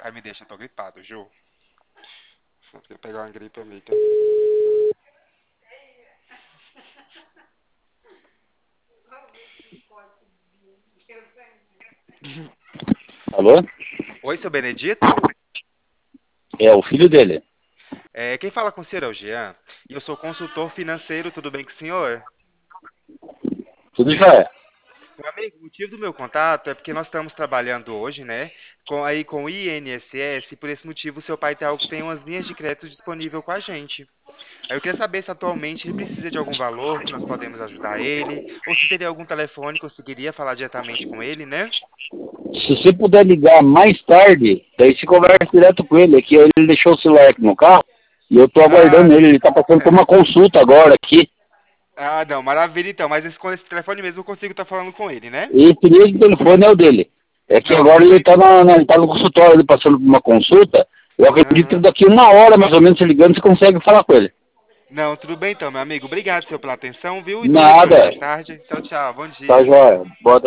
Ai, me deixa, eu tô gripado, Ju. Vou pegar uma gripe amiga. Alô? Oi, seu Benedito? É o filho dele. Quem fala com o senhor é o Jean. E eu sou consultor financeiro, tudo bem com o senhor? Tudo jóia. Meu amigo, o motivo do meu contato é porque nós estamos trabalhando hoje, né, com o INSS, e por esse motivo o seu pai tem umas linhas de crédito disponível com a gente. Aí eu queria saber se atualmente ele precisa de algum valor que nós podemos ajudar ele, ou se teria algum telefone que eu conseguiria falar diretamente com ele, né? Se você puder ligar mais tarde, daí você conversa direto com ele. Aqui ele deixou o celular aqui no carro e eu tô Ah, aguardando ele. Ele tá passando por uma consulta agora aqui. não, maravilha então, mas com esse telefone mesmo eu consigo estar falando com ele, né? E esse mesmo telefone é o dele. É que Não, agora tudo ele bem. tá, ele tá no consultório, ele passando por uma consulta. Eu acredito que Aham. daqui uma hora, mais ou menos, se ligando, você consegue falar com ele. Não, tudo bem então, meu amigo. Obrigado, senhor, pela atenção, viu? Então eu retorno Nada. mais tarde. Tchau, tchau. Bom Tá dia. jóia. Boa